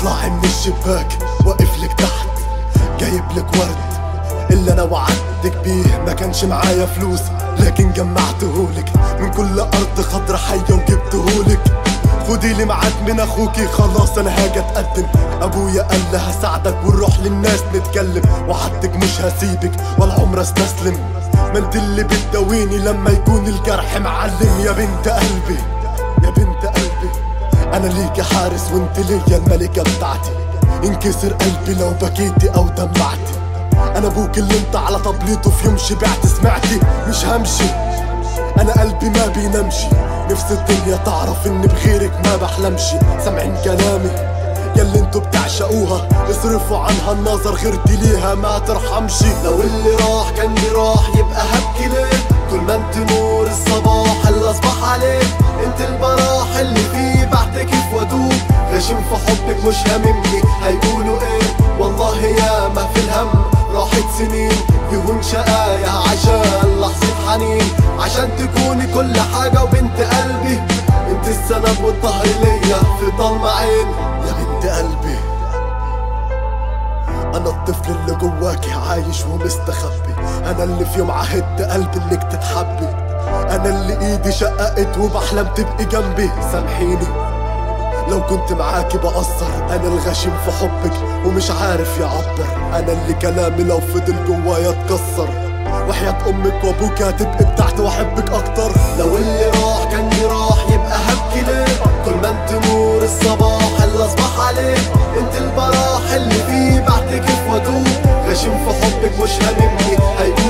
اطلعي من الشباك واقف لك تحت جايب لك ورد اللي انا وعدتك بيه. ما كانش معايا فلوس لكن جمعتهولك من كل ارض خضرا حية وجبتهولك. خدي لي ميعاد من اخوكي خلاص انا هاجي اتقدم. ابويا قال لي هساعدك ونروح للناس نتكلم. وعدتك مش هسيبك ولا عمر استسلم. ما انت اللي بتداويني لما يكون الجرح معلم. يا بنت قلبي يا بنت قلبي انا ليكي حارس وانت ليا الملكة بتاعتي. انكسر قلبي لو بكيتي او دمعتي. انا ابوك اللي انت على طبليته في يوم شبعت سمعتي. مش همشي انا قلبي ما بينامشي. نفس الدنيا تعرف ان بغيرك ما بحلمش. سامعين كلامي ياللي انتوا بتعشقوها اصرفوا عنها النظر غيرتي ليها ما ترحمش. لو اللي راح كان راح يبقى هبكي ليه؟ طول ما انت نور الصباح اللي اصبح عليك. انت البراح اللي فيه بعد كيف وادوب. غشيم في حبك مش هاممني هيقولوا ايه. والله ياما في الهم راحت سنين يهون شقايا عشان لحظة حنين. عشان تكوني كل حاجة وبنت قلبي. انت السند والظهر ليا في ضلمة عين. يا بنت قلبي انا الطفل اللي جواكي عايش ومستخبي. انا اللي في يوم عهدت قلبي انك تتحبي. انا اللي ايدي شققت وبحلم تبقي جنبي. سامحيني لو كنت معاكي بقصر. انا الغشيم في حبك ومش عارف يعبر. انا اللي كلامي لو فضل جوايا اتكسر. وحياة امك وابوك هتبقي بتاعتي واحبك اكتر. لو اللي راح كان راح يبقى هبكي ليه؟ طول ما انت نور الصباح اللي اصبح عليه. انت البراح اللي فيه بعد كيف وادوب. غشيم في حبك مش هاممني